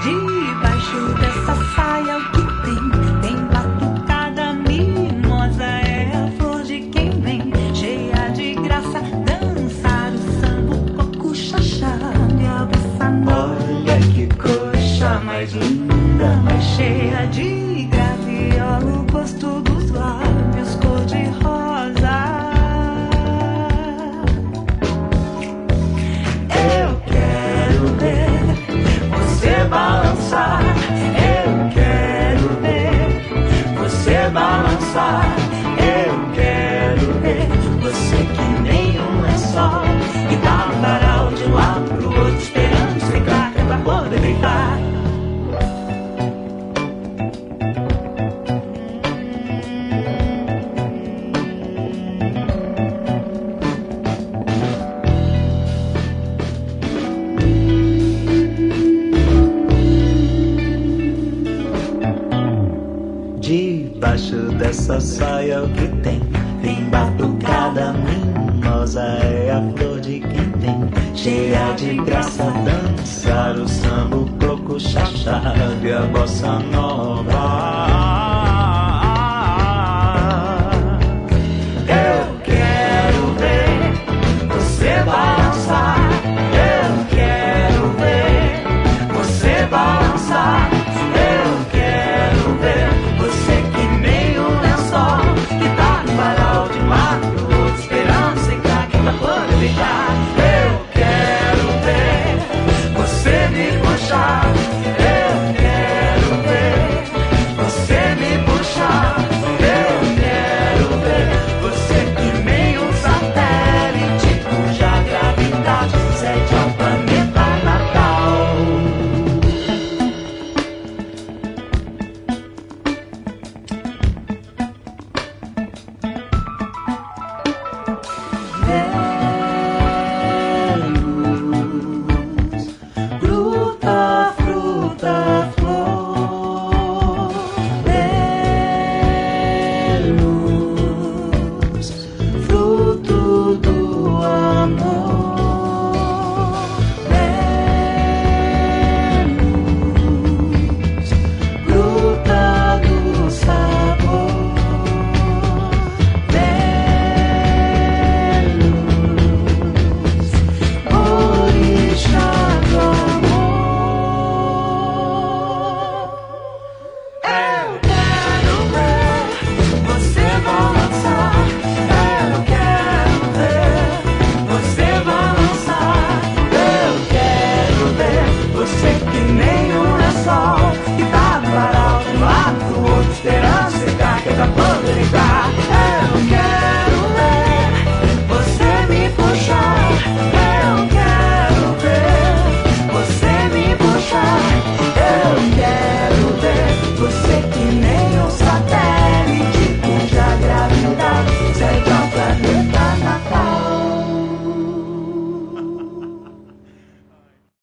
Debaixo dessa saia o que tem? Tem batucada mimosa, é a flor de quem vem, cheia de graça, dançar o samba, o coco, xaxá e a bossa nova. Olha que coxa mais linda, mais cheia de graviola, o gosto dos lábios cor de rosa. Eu quero ver você balançar, eu quero ver você balançar, eu quero ver você que nem um lençol e dá um varal de um lado pro outro, esperando secar pra poder gritar. Debaixo dessa saia o que tem? Tem batucada mimosa, é a flor de quem tem, cheia de graça, dançar o samba, o coco, xaxá e a bossa nova.